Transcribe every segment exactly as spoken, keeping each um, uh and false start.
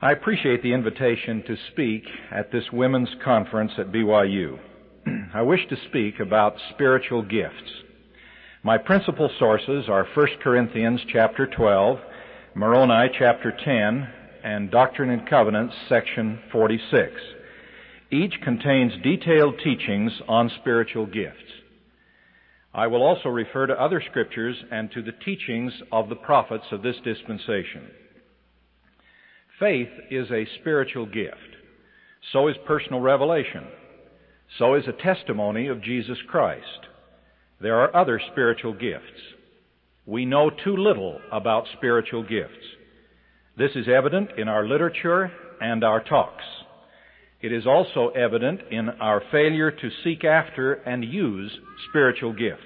I appreciate the invitation to speak at this women's conference at B Y U. I wish to speak about spiritual gifts. My principal sources are First Corinthians chapter twelve, Moroni chapter ten, and Doctrine and Covenants section forty-six. Each contains detailed teachings on spiritual gifts. I will also refer to other scriptures and to the teachings of the prophets of this dispensation. Faith is a spiritual gift. So is personal revelation. So is a testimony of Jesus Christ. There are other spiritual gifts. We know too little about spiritual gifts. This is evident in our literature and our talks. It is also evident in our failure to seek after and use spiritual gifts.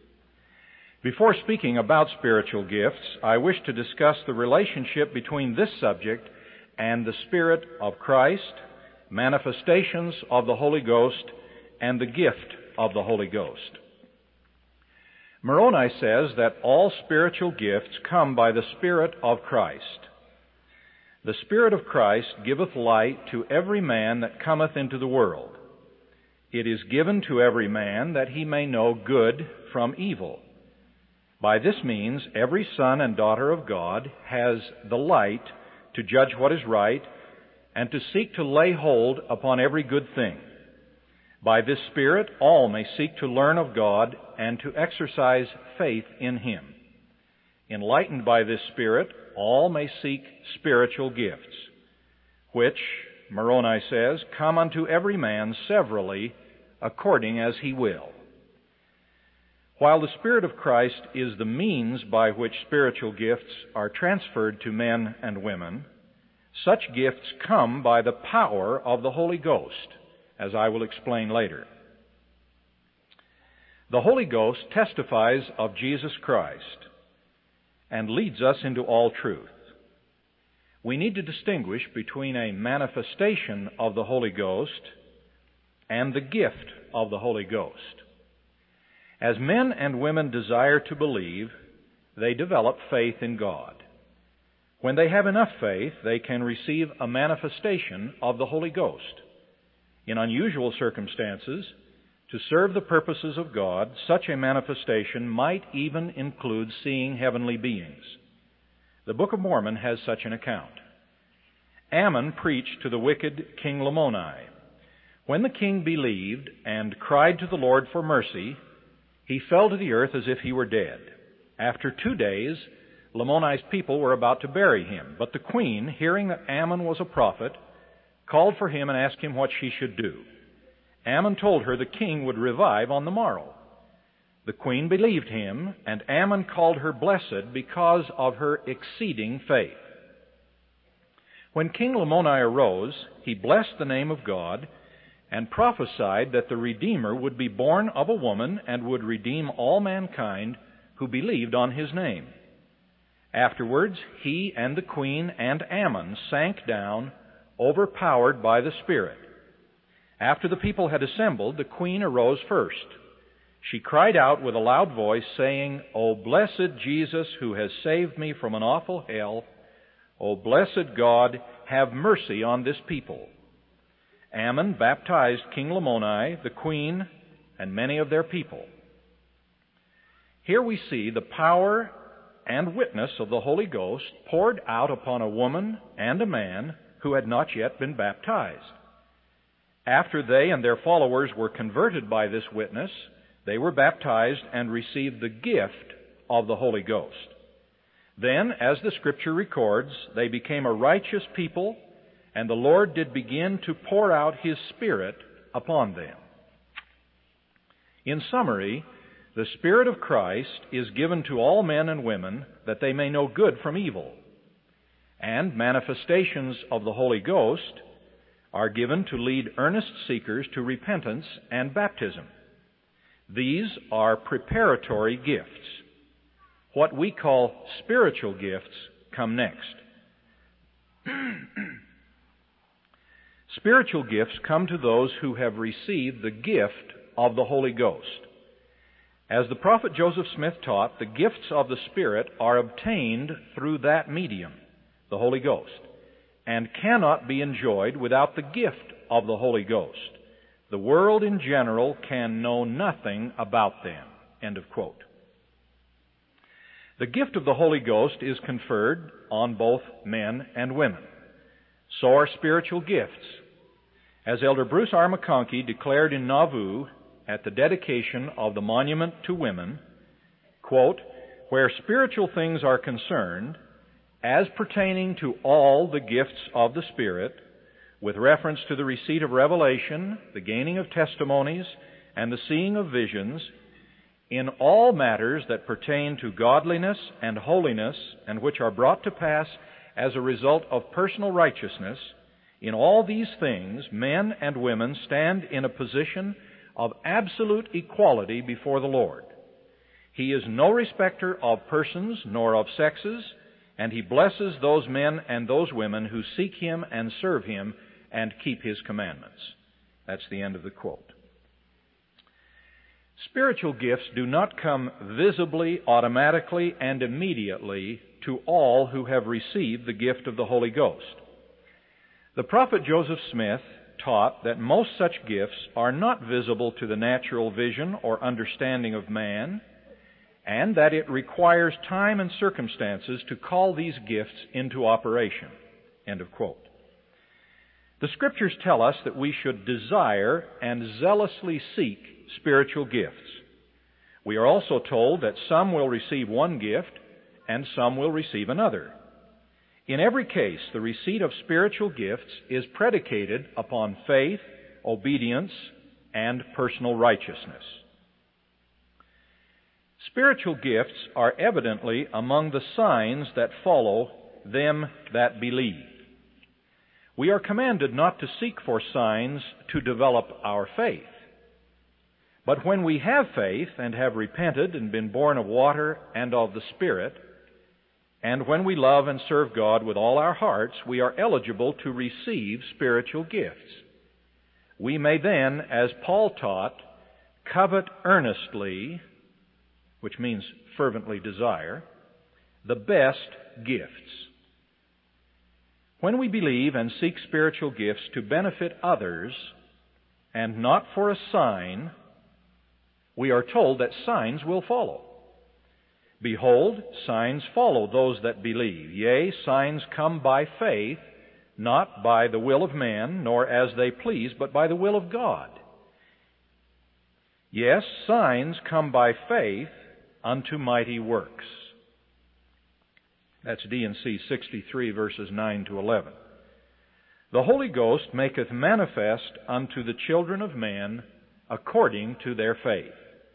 Before speaking about spiritual gifts, I wish to discuss the relationship between this subject and the Spirit of Christ, manifestations of the Holy Ghost, and the gift of the Holy Ghost. Moroni says that all spiritual gifts come by the Spirit of Christ. The Spirit of Christ giveth light to every man that cometh into the world. It is given to every man that he may know good from evil. By this means, every son and daughter of God has the light to judge what is right and to seek to lay hold upon every good thing. By this Spirit, all may seek to learn of God and to exercise faith in Him. Enlightened by this Spirit, all may seek spiritual gifts, which, Moroni says, come unto every man severally, according as he will. While the Spirit of Christ is the means by which spiritual gifts are transferred to men and women, such gifts come by the power of the Holy Ghost, as I will explain later. The Holy Ghost testifies of Jesus Christ and leads us into all truth. We need to distinguish between a manifestation of the Holy Ghost and the gift of the Holy Ghost. As men and women desire to believe, they develop faith in God. When they have enough faith, they can receive a manifestation of the Holy Ghost. In unusual circumstances, to serve the purposes of God, such a manifestation might even include seeing heavenly beings. The Book of Mormon has such an account. Ammon preached to the wicked King Lamoni. When the king believed and cried to the Lord for mercy, he fell to the earth as if he were dead. After two days, Lamoni's people were about to bury him, but the queen, hearing that Ammon was a prophet, called for him and asked him what she should do. Ammon told her the king would revive on the morrow. The queen believed him, and Ammon called her blessed because of her exceeding faith. When King Lamoni arose, he blessed the name of God and prophesied that the Redeemer would be born of a woman and would redeem all mankind who believed on his name. Afterwards, he and the queen and Ammon sank down, overpowered by the Spirit. After the people had assembled, the queen arose first. She cried out with a loud voice, saying, O blessed Jesus, who has saved me from an awful hell, O blessed God, have mercy on this people. Ammon baptized King Lamoni, the queen, and many of their people. Here we see the power and witness of the Holy Ghost poured out upon a woman and a man who had not yet been baptized. After they and their followers were converted by this witness, they were baptized and received the gift of the Holy Ghost. Then, as the Scripture records, they became a righteous people, and the Lord did begin to pour out His Spirit upon them. In summary, the Spirit of Christ is given to all men and women that they may know good from evil, and manifestations of the Holy Ghost are given to lead earnest seekers to repentance and baptism. These are preparatory gifts. What we call spiritual gifts come next. Spiritual gifts come to those who have received the gift of the Holy Ghost. As the prophet Joseph Smith taught, the gifts of the Spirit are obtained through that medium, the Holy Ghost. and cannot be enjoyed without the gift of the Holy Ghost. The world in general can know nothing about them." End of quote. The gift of the Holy Ghost is conferred on both men and women. So are spiritual gifts. As Elder Bruce R. McConkie declared in Nauvoo at the dedication of the Monument to Women, quote, "Where spiritual things are concerned, as pertaining to all the gifts of the Spirit, with reference to the receipt of revelation, the gaining of testimonies, and the seeing of visions, in all matters that pertain to godliness and holiness, and which are brought to pass as a result of personal righteousness, in all these things men and women stand in a position of absolute equality before the Lord. He is no respecter of persons nor of sexes, and He blesses those men and those women who seek Him and serve Him and keep His commandments." That's the end of the quote. Spiritual gifts do not come visibly, automatically, and immediately to all who have received the gift of the Holy Ghost. The prophet Joseph Smith taught that most such gifts are not visible to the natural vision or understanding of man, and that it requires time and circumstances to call these gifts into operation. End of quote. The Scriptures tell us that we should desire and zealously seek spiritual gifts. We are also told that some will receive one gift and some will receive another. In every case, the receipt of spiritual gifts is predicated upon faith, obedience, and personal righteousness. Spiritual gifts are evidently among the signs that follow them that believe. We are commanded not to seek for signs to develop our faith. But when we have faith and have repented and been born of water and of the Spirit, and when we love and serve God with all our hearts, we are eligible to receive spiritual gifts. We may then, as Paul taught, covet earnestly, which means fervently desire, the best gifts. When we believe and seek spiritual gifts to benefit others, and not for a sign, we are told that signs will follow. "Behold, signs follow those that believe. Yea, signs come by faith, not by the will of man, nor as they please, but by the will of God. Yes, signs come by faith unto mighty works." That's D and C sixty-three, verses nine to eleven. "The Holy Ghost maketh manifest unto the children of men according to their faith."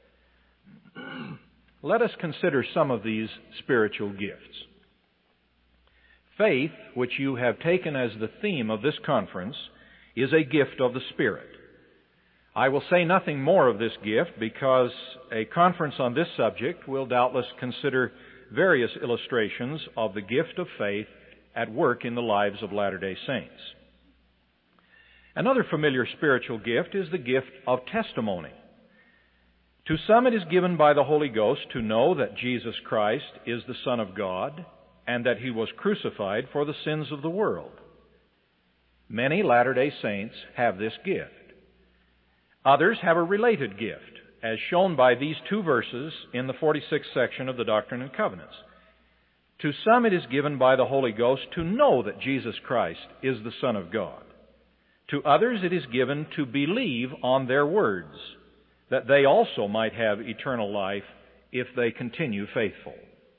Let us consider some of these spiritual gifts. Faith, which you have taken as the theme of this conference, is a gift of the Spirit. I will say nothing more of this gift because a conference on this subject will doubtless consider various illustrations of the gift of faith at work in the lives of Latter-day Saints. Another familiar spiritual gift is the gift of testimony. To some it is given by the Holy Ghost to know that Jesus Christ is the Son of God and that He was crucified for the sins of the world. Many Latter-day Saints have this gift. Others have a related gift, as shown by these two verses in the forty-sixth section of the Doctrine and Covenants. To some it is given by the Holy Ghost to know that Jesus Christ is the Son of God. To others it is given to believe on their words, that they also might have eternal life if they continue faithful.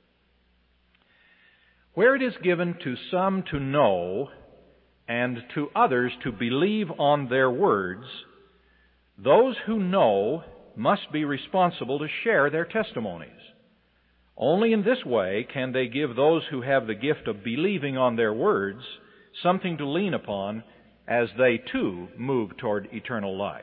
Where it is given to some to know and to others to believe on their words, those who know must be responsible to share their testimonies. Only in this way can they give those who have the gift of believing on their words something to lean upon as they too move toward eternal life.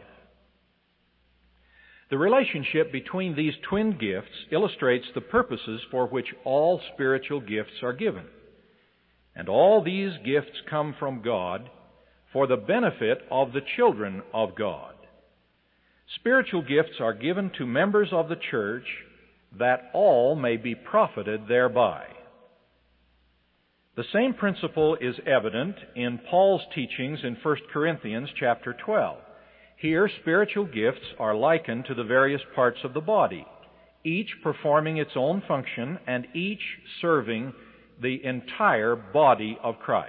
The relationship between these twin gifts illustrates the purposes for which all spiritual gifts are given. And all these gifts come from God for the benefit of the children of God. Spiritual gifts are given to members of the church that all may be profited thereby. The same principle is evident in Paul's teachings in First Corinthians chapter twelve. Here, spiritual gifts are likened to the various parts of the body, each performing its own function and each serving the entire body of Christ.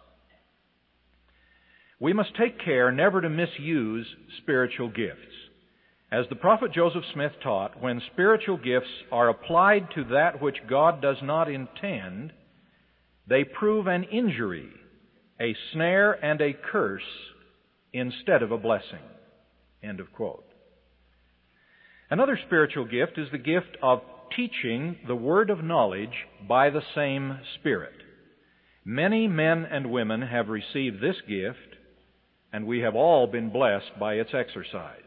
We must take care never to misuse spiritual gifts. As the prophet Joseph Smith taught, when spiritual gifts are applied to that which God does not intend, they prove an injury, a snare, and a curse instead of a blessing. End of quote. Another spiritual gift is the gift of teaching the word of knowledge by the same Spirit. Many men and women have received this gift, and we have all been blessed by its exercise.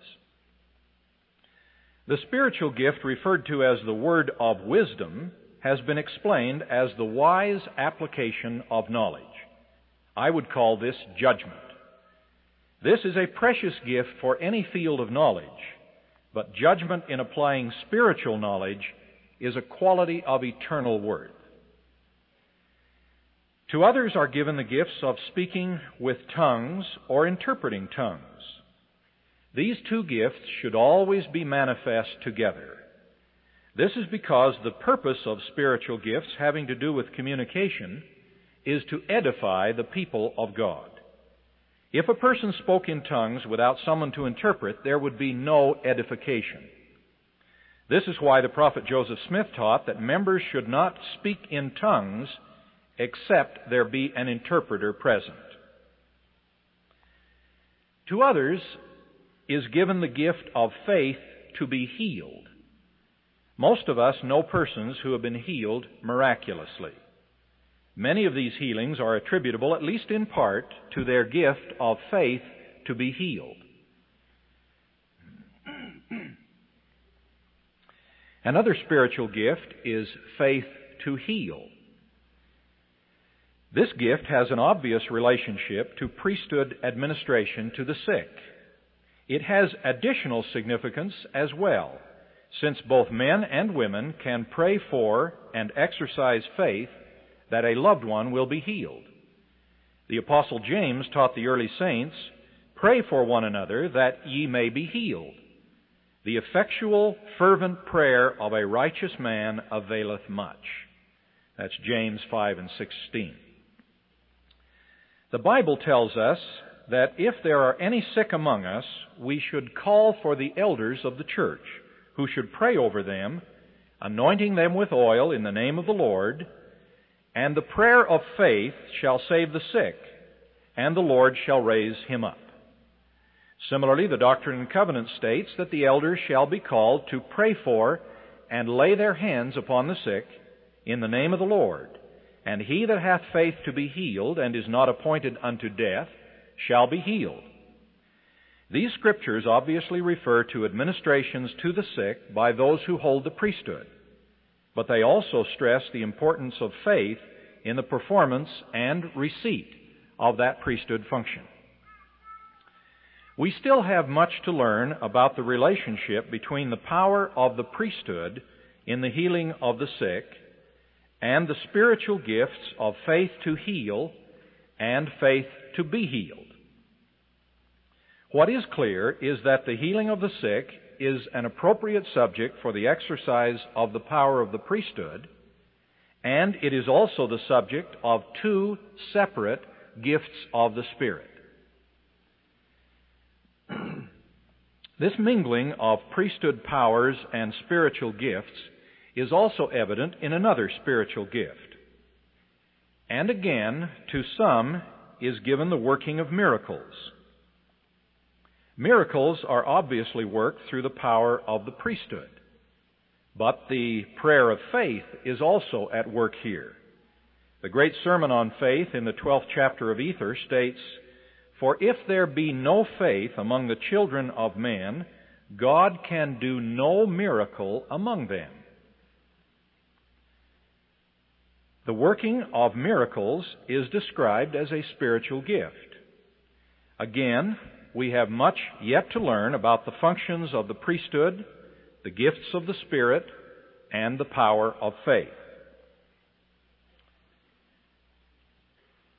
The spiritual gift referred to as the word of wisdom has been explained as the wise application of knowledge. I would call this judgment. This is a precious gift for any field of knowledge, but judgment in applying spiritual knowledge is a quality of eternal worth. To others are given the gifts of speaking with tongues or interpreting tongues. These two gifts should always be manifest together. This is because the purpose of spiritual gifts having to do with communication is to edify the people of God. If a person spoke in tongues without someone to interpret, there would be no edification. This is why the prophet Joseph Smith taught that members should not speak in tongues except there be an interpreter present. To others is given the gift of faith to be healed. Most of us know persons who have been healed miraculously. Many of these healings are attributable, at least in part, to their gift of faith to be healed. Another spiritual gift is faith to heal. This gift has an obvious relationship to priesthood administration to the sick. It has additional significance as well, since both men and women can pray for and exercise faith that a loved one will be healed. The Apostle James taught the early saints, "Pray for one another that ye may be healed. The effectual, fervent prayer of a righteous man availeth much." That's James five and sixteen. The Bible tells us that if there are any sick among us, we should call for the elders of the church, who should pray over them, anointing them with oil in the name of the Lord, and the prayer of faith shall save the sick, and the Lord shall raise him up. Similarly, the Doctrine and Covenants states that the elders shall be called to pray for and lay their hands upon the sick in the name of the Lord, and he that hath faith to be healed and is not appointed unto death shall be healed. These scriptures obviously refer to administrations to the sick by those who hold the priesthood, but they also stress the importance of faith in the performance and receipt of that priesthood function. We still have much to learn about the relationship between the power of the priesthood in the healing of the sick and the spiritual gifts of faith to heal and faith to be healed. What is clear is that the healing of the sick is an appropriate subject for the exercise of the power of the priesthood, and it is also the subject of two separate gifts of the Spirit. This mingling of priesthood powers and spiritual gifts is also evident in another spiritual gift. And again, to some is given the working of miracles. Miracles are obviously worked through the power of the priesthood, but the prayer of faith is also at work here. The great sermon on faith in the twelfth chapter of Ether states, "For if there be no faith among the children of men, God can do no miracle among them." The working of miracles is described as a spiritual gift. Again, we have much yet to learn about the functions of the priesthood, the gifts of the Spirit, and the power of faith.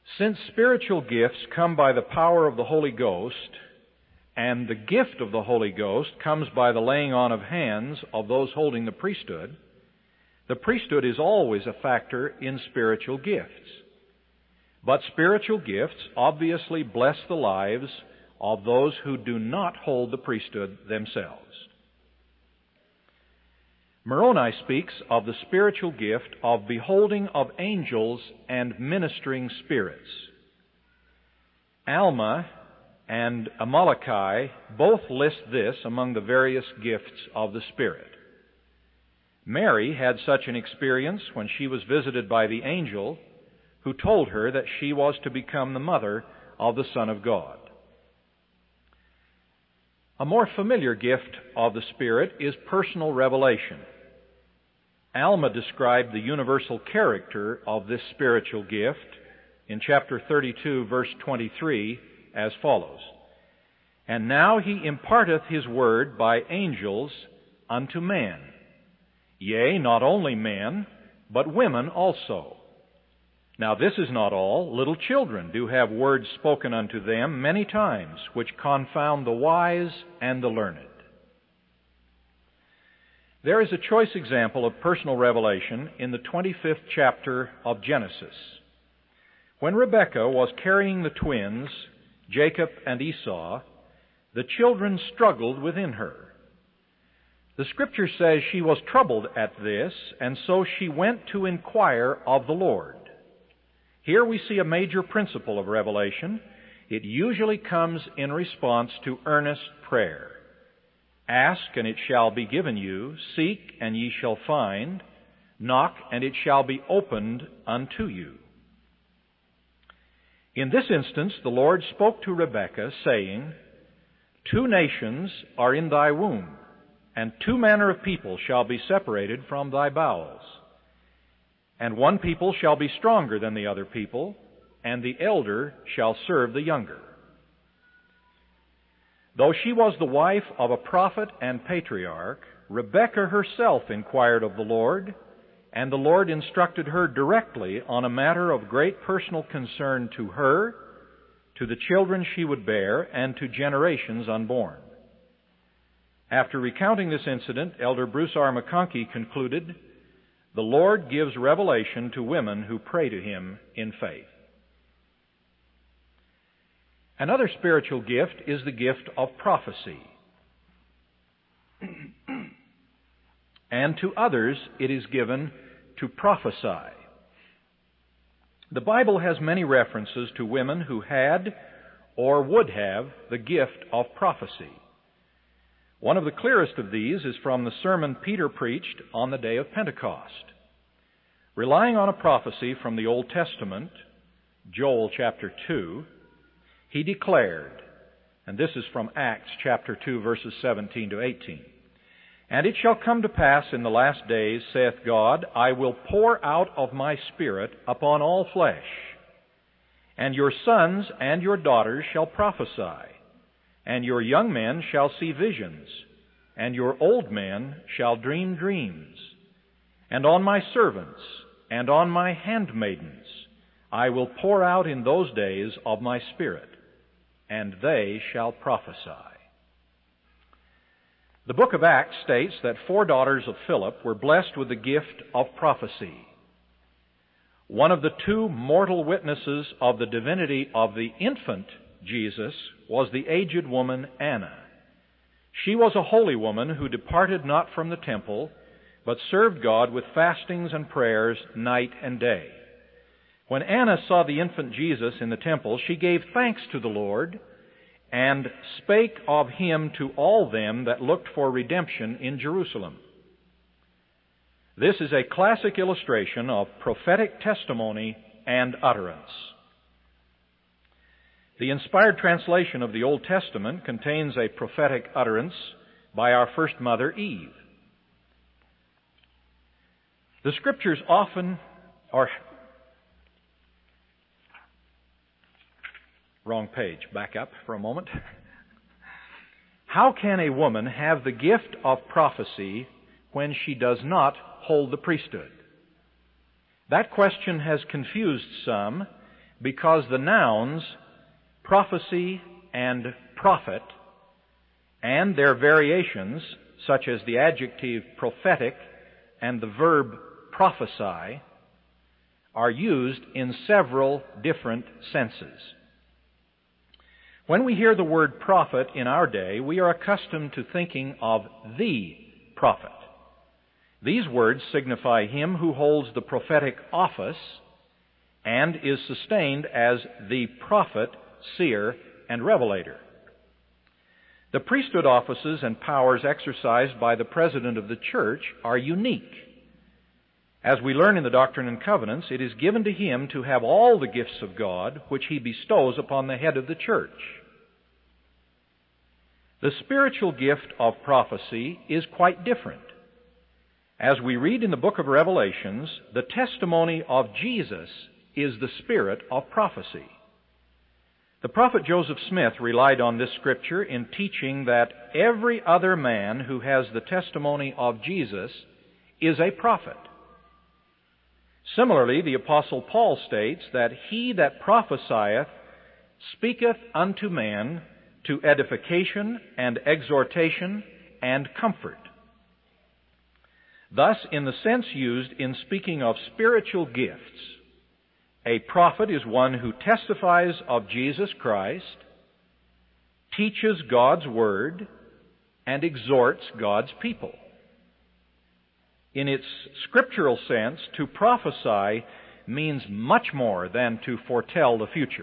Since spiritual gifts come by the power of the Holy Ghost, and the gift of the Holy Ghost comes by the laying on of hands of those holding the priesthood, the priesthood is always a factor in spiritual gifts. But spiritual gifts obviously bless the lives of those who do not hold the priesthood themselves. Moroni speaks of the spiritual gift of beholding of angels and ministering spirits. Alma and Amaleki both list this among the various gifts of the Spirit. Mary had such an experience when she was visited by the angel who told her that she was to become the mother of the Son of God. A more familiar gift of the Spirit is personal revelation. Alma described the universal character of this spiritual gift in chapter thirty-two, verse twenty-three, as follows: "And now he imparteth his word by angels unto men, yea, not only men, but women also. Now this is not all. Little children do have words spoken unto them many times, which confound the wise and the learned." There is a choice example of personal revelation in the twenty-fifth chapter of Genesis. When Rebekah was carrying the twins, Jacob and Esau, the children struggled within her. The Scripture says she was troubled at this, and so she went to inquire of the Lord. Here we see a major principle of revelation. It usually comes in response to earnest prayer. Ask, and it shall be given you. Seek, and ye shall find. Knock, and it shall be opened unto you. In this instance, the Lord spoke to Rebekah, saying, "Two nations are in thy womb, and two manner of people shall be separated from thy bowels. And one people shall be stronger than the other people, and the elder shall serve the younger." Though she was the wife of a prophet and patriarch, Rebekah herself inquired of the Lord, and the Lord instructed her directly on a matter of great personal concern to her, to the children she would bear, and to generations unborn. After recounting this incident, Elder Bruce R. McConkie concluded, "The Lord gives revelation to women who pray to Him in faith." Another spiritual gift is the gift of prophecy. And to others it is given to prophesy. The Bible has many references to women who had or would have the gift of prophecy. One of the clearest of these is from the sermon Peter preached on the day of Pentecost. Relying on a prophecy from the Old Testament, Joel chapter two, he declared, and this is from Acts chapter two, verses seventeen to eighteen, "And it shall come to pass in the last days, saith God, I will pour out of my Spirit upon all flesh. And your sons and your daughters shall prophesy, and your young men shall see visions, and your old men shall dream dreams. And on my servants and on my handmaidens I will pour out in those days of my Spirit, and they shall prophesy." The book of Acts states that four daughters of Philip were blessed with the gift of prophecy. One of the two mortal witnesses of the divinity of the infant Jesus was the aged woman Anna. She was a holy woman who departed not from the temple, but served God with fastings and prayers night and day. When Anna saw the infant Jesus in the temple, she gave thanks to the Lord and spake of him to all them that looked for redemption in Jerusalem. This is a classic illustration of prophetic testimony and utterance. The inspired translation of the Old Testament contains a prophetic utterance by our first mother, Eve. The Scriptures often are... Wrong page. Back up for a moment. How can a woman have the gift of prophecy when she does not hold the priesthood? That question has confused some, because the nouns prophecy and prophet, and their variations, such as the adjective prophetic and the verb prophesy, are used in several different senses. When we hear the word prophet in our day, we are accustomed to thinking of the prophet. These words signify him who holds the prophetic office and is sustained as the prophet, seer, and revelator. The priesthood offices and powers exercised by the president of the church are unique. As we learn in the Doctrine and Covenants, it is given to him to have all the gifts of God which he bestows upon the head of the church. The spiritual gift of prophecy is quite different. As we read in the book of Revelations, the testimony of Jesus is the spirit of prophecy. The prophet Joseph Smith relied on this scripture in teaching that every other man who has the testimony of Jesus is a prophet. Similarly, the Apostle Paul states that he that prophesieth speaketh unto men to edification and exhortation and comfort. Thus, in the sense used in speaking of spiritual gifts, a prophet is one who testifies of Jesus Christ, teaches God's Word, and exhorts God's people. In its scriptural sense, to prophesy means much more than to foretell the future.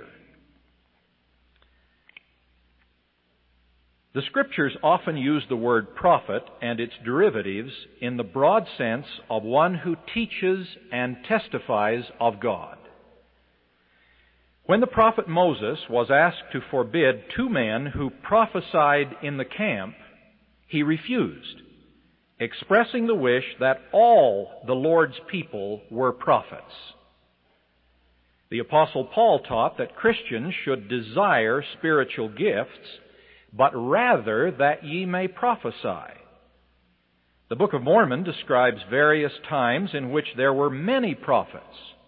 The Scriptures often use the word prophet and its derivatives in the broad sense of one who teaches and testifies of God. When the prophet Moses was asked to forbid two men who prophesied in the camp, he refused, expressing the wish that all the Lord's people were prophets. The Apostle Paul taught that Christians should desire spiritual gifts, but rather that ye may prophesy. The Book of Mormon describes various times in which there were many prophets.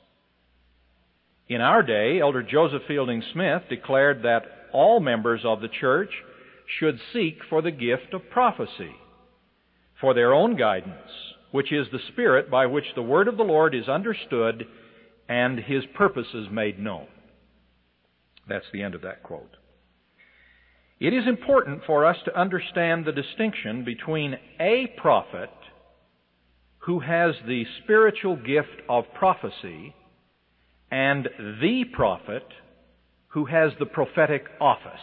In our day, Elder Joseph Fielding Smith declared that all members of the church should seek for the gift of prophecy, for their own guidance, which is the spirit by which the word of the Lord is understood and His purposes made known. That's the end of that quote. It is important for us to understand the distinction between a prophet who has the spiritual gift of prophecy and the prophet who has the prophetic office.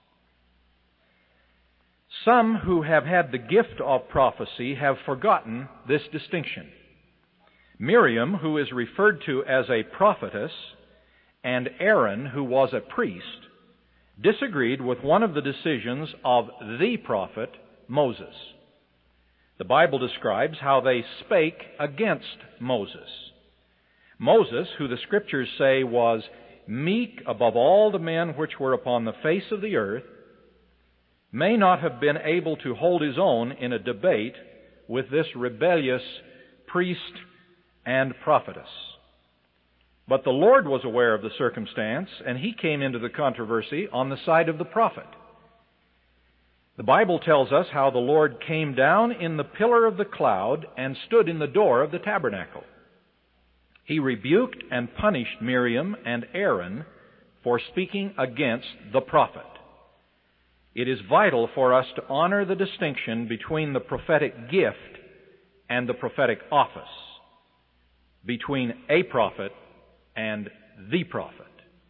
Some who have had the gift of prophecy have forgotten this distinction. Miriam, who is referred to as a prophetess, and Aaron, who was a priest, disagreed with one of the decisions of the prophet, Moses. The Bible describes how they spake against Moses. Moses, who the Scriptures say was meek above all the men which were upon the face of the earth, may not have been able to hold his own in a debate with this rebellious priest and prophetess. But the Lord was aware of the circumstance, and He came into the controversy on the side of the prophet. The Bible tells us how the Lord came down in the pillar of the cloud and stood in the door of the tabernacle. He rebuked and punished Miriam and Aaron for speaking against the prophet. It is vital for us to honor the distinction between the prophetic gift and the prophetic office, between a prophet and the prophet.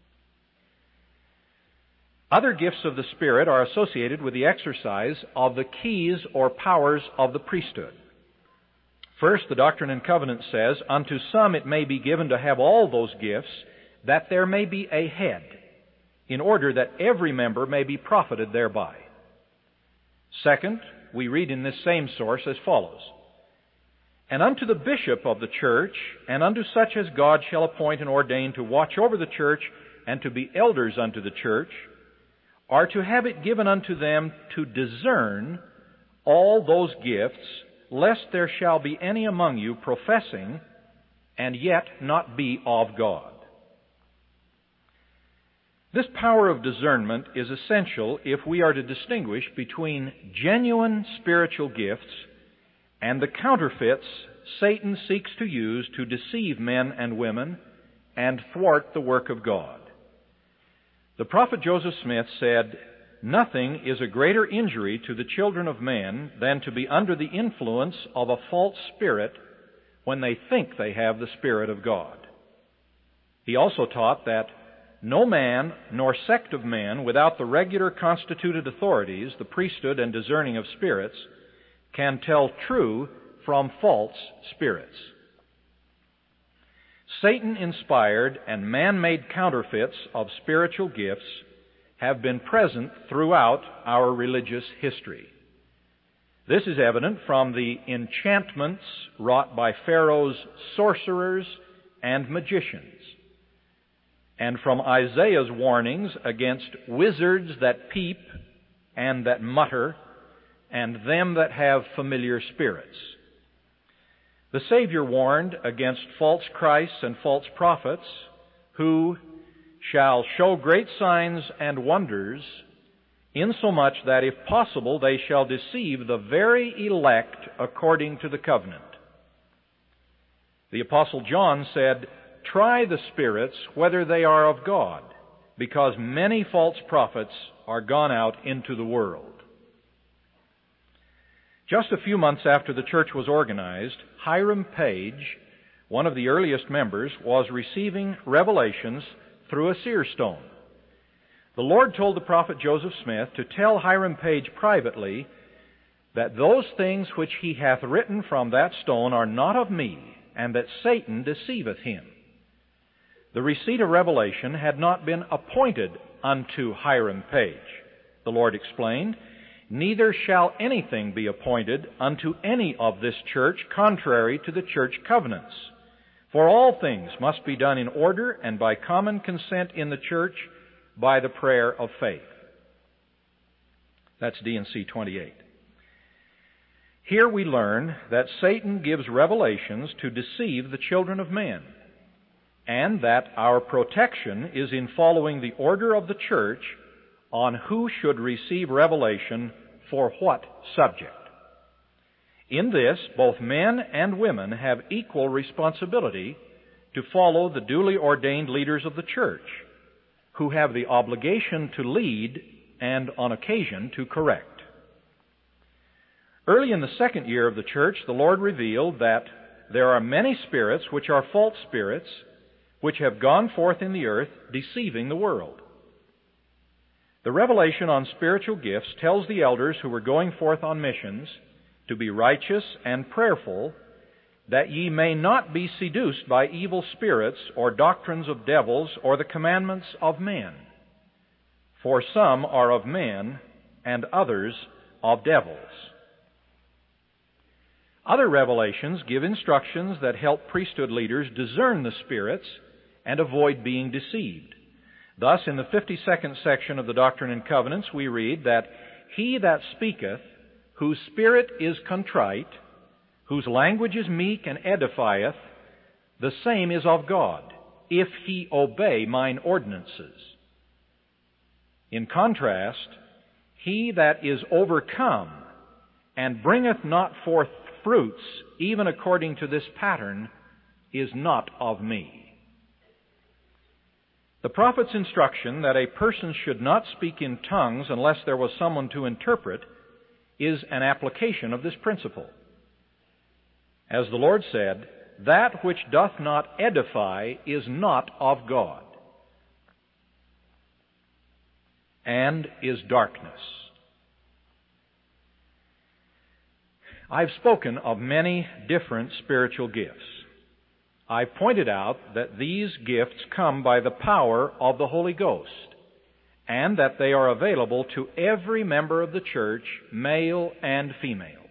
Other gifts of the Spirit are associated with the exercise of the keys or powers of the priesthood. First, the Doctrine and Covenants says, "Unto some it may be given to have all those gifts, that there may be a head, in order that every member may be profited thereby." Second, we read in this same source as follows, "And unto the bishop of the church, and unto such as God shall appoint and ordain to watch over the church, and to be elders unto the church, are to have it given unto them to discern all those gifts, lest there shall be any among you professing, and yet not be of God." This power of discernment is essential if we are to distinguish between genuine spiritual gifts and the counterfeits Satan seeks to use to deceive men and women and thwart the work of God. The prophet Joseph Smith said, "Nothing is a greater injury to the children of men than to be under the influence of a false spirit when they think they have the Spirit of God." He also taught that no man nor sect of men without the regular constituted authorities, the priesthood and discerning of spirits, can tell true from false spirits. Satan-inspired and man-made counterfeits of spiritual gifts have been present throughout our religious history. This is evident from the enchantments wrought by Pharaoh's sorcerers and magicians, and from Isaiah's warnings against wizards that peep and that mutter, and them that have familiar spirits. The Savior warned against false Christs and false prophets, who shall show great signs and wonders, insomuch that, if possible, they shall deceive the very elect according to the covenant. The Apostle John said, "Try the spirits whether they are of God, because many false prophets are gone out into the world." Just a few months after the church was organized, Hiram Page, one of the earliest members, was receiving revelations through a seer stone. The Lord told the prophet Joseph Smith to tell Hiram Page privately that those things which he hath written from that stone are not of me, and that Satan deceiveth him. The receipt of revelation had not been appointed unto Hiram Page. The Lord explained, "Neither shall anything be appointed unto any of this church contrary to the church covenants. For all things must be done in order and by common consent in the church by the prayer of faith." That's D and C twenty-eight. Here we learn that Satan gives revelations to deceive the children of men, and that our protection is in following the order of the church on who should receive revelation for what subject. In this, both men and women have equal responsibility to follow the duly ordained leaders of the church, who have the obligation to lead and, on occasion, to correct. Early in the second year of the church, the Lord revealed that there are many spirits which are false spirits, which have gone forth in the earth, deceiving the world. The revelation on spiritual gifts tells the elders who were going forth on missions to be righteous and prayerful, that ye may not be seduced by evil spirits or doctrines of devils or the commandments of men. For some are of men, and others of devils. Other revelations give instructions that help priesthood leaders discern the spirits and avoid being deceived. Thus, in the fifty-second section of the Doctrine and Covenants, we read that he that speaketh, whose spirit is contrite, whose language is meek and edifieth, the same is of God, if he obey mine ordinances. In contrast, he that is overcome and bringeth not forth fruits, even according to this pattern, is not of me. The prophet's instruction that a person should not speak in tongues unless there was someone to interpret is an application of this principle. As the Lord said, "That which doth not edify is not of God, and is darkness." I've spoken of many different spiritual gifts. I've pointed out that these gifts come by the power of the Holy Ghost, and that they are available to every member of the church, male and female.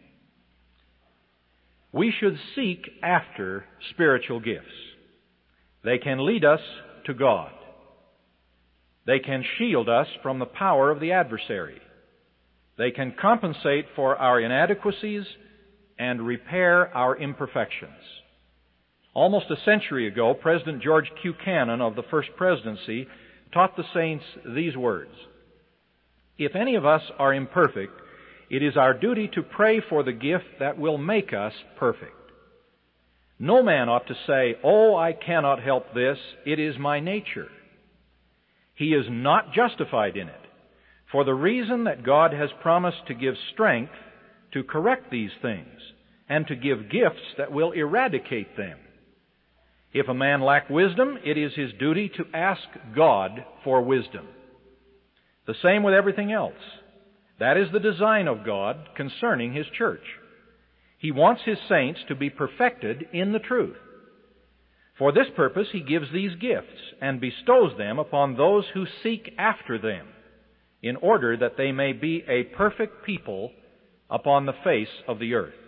We should seek after spiritual gifts. They can lead us to God. They can shield us from the power of the adversary. They can compensate for our inadequacies and repair our imperfections. Almost a century ago, President George Q. Cannon of the First Presidency taught the saints these words: "If any of us are imperfect, it is our duty to pray for the gift that will make us perfect. No man ought to say, 'Oh, I cannot help this, it is my nature.' He is not justified in it, for the reason that God has promised to give strength to correct these things, and to give gifts that will eradicate them. If a man lack wisdom, it is his duty to ask God for wisdom." The same with everything else. That is the design of God concerning His church. He wants His saints to be perfected in the truth. For this purpose He gives these gifts and bestows them upon those who seek after them, in order that they may be a perfect people upon the face of the earth.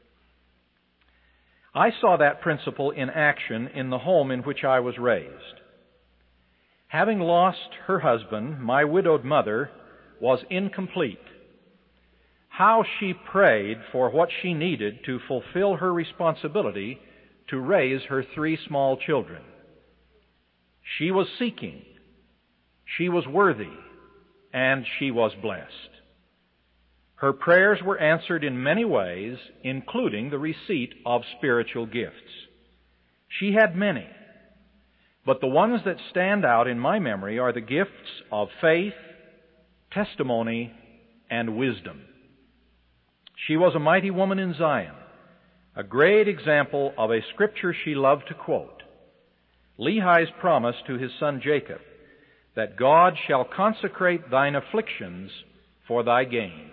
I saw that principle in action in the home in which I was raised. Having lost her husband, my widowed mother was incomplete. How she prayed for what she needed to fulfill her responsibility to raise her three small children. She was seeking, she was worthy, and she was blessed. Her prayers were answered in many ways, including the receipt of spiritual gifts. She had many, but the ones that stand out in my memory are the gifts of faith, testimony, and wisdom. She was a mighty woman in Zion, a great example of a scripture she loved to quote: Lehi's promise to his son Jacob, that God shall consecrate thine afflictions for thy gain.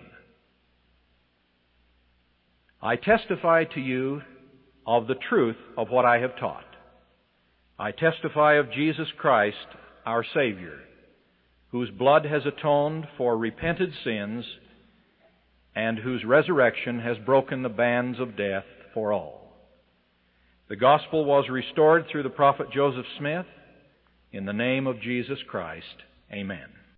I testify to you of the truth of what I have taught. I testify of Jesus Christ, our Savior, whose blood has atoned for repented sins and whose resurrection has broken the bands of death for all. The gospel was restored through the prophet Joseph Smith. In the name of Jesus Christ, amen.